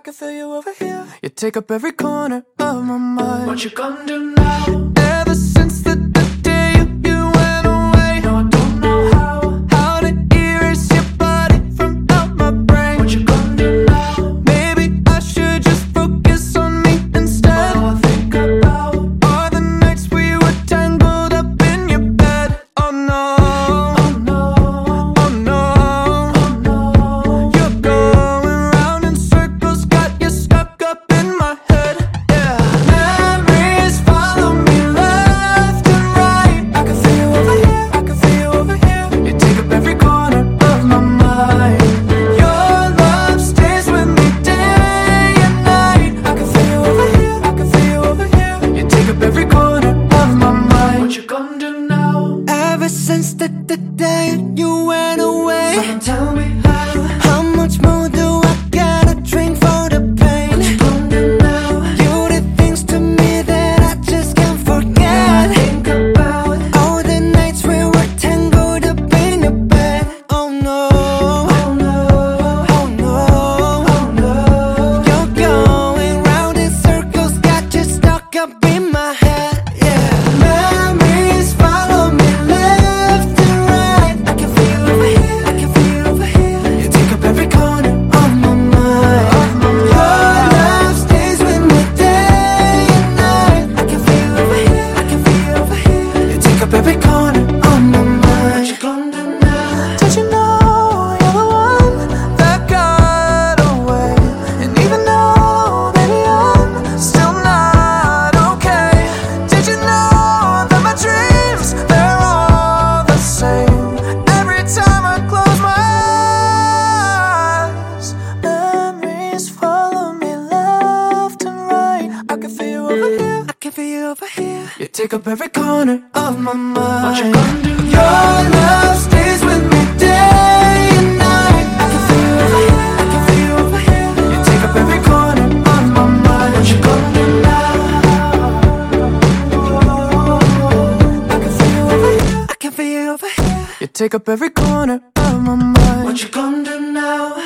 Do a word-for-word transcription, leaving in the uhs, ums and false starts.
can feel you over here. You take up every corner of my mind. What you gonna do now? Ever since the, the day you, you went away, no, I don't know how. How to erase your body from out my brain. What you gonna do now? Maybe I should just focus on me instead. All I think about are the nights we were tangled up in your bed. Oh no, oh no, oh no, oh no. you're going round in circles, got you stuck up in my head. Yeah, memories follow me left and right. I can feel you over here, I can feel you over here. You take up every corner of my mind. Your love stays with me day and night. I can feel you over here, I can feel you over here. You take up every corner of my mind. What you gonna do now? Ever since the, the day you went away, Someone tell me how. how much more do I gotta drink for the pain? What you gonna do now? You did things to me that I just can't All I forget. think about All the nights we were tangled up in your bed. Oh no, oh no, oh no, oh no. you're going round in circles, got you stuck up in my head. Yeah, memories follow me left and right. I can feel you over here, I can feel you over here. You take up every corner of my mind. Your love stays with me day and night. I can feel you over here, I can feel you over here. You take up every corner of my What you mind. gonna do now? Did you know you're the one that got away? And even though, baby, I'm still not okay. Did you know that my dreams, they're all the same? Every time I close my eyes, memories follow me left and right. I can feel you over here, I can feel you over here. You take up every corner of my mind. What you gonna do? Your love stays with me day and night. I can feel you over here, I can feel you over here. You take up every corner of my mind. What you gonna do now? I can feel you over here, I can feel you over here. You take up every corner of my mind. What you gonna do now?